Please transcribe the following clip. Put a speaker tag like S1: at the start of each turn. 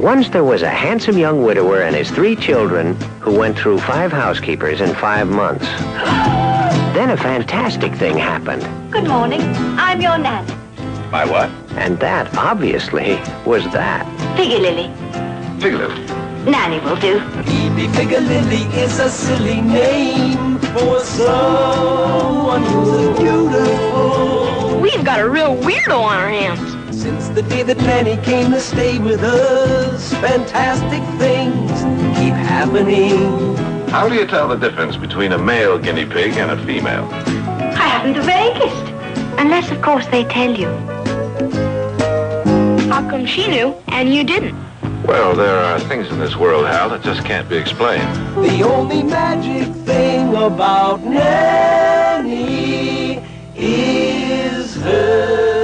S1: Once there was a handsome young widower and his 3 children who went through 5 housekeepers in 5 months. Then a fantastic thing happened.
S2: Good morning. I'm your Nanny.
S3: My what?
S1: And that, obviously, was that.
S2: Figure Lily.
S3: Figure Lily.
S2: Nanny will do.
S4: Phoebe Figure Lily is a silly name for someone who's beautiful.
S2: We've got a real weirdo on our hands.
S4: Since the day that Nanny came to stay with us, fantastic things keep happening.
S3: How do you tell the difference between a male guinea pig and a female?
S2: I haven't the vaguest. Unless, of course, they tell you. How come she knew and you didn't?
S3: Well, there are things in this world, Hal, that just can't be explained.
S4: The only magic thing about Nanny is her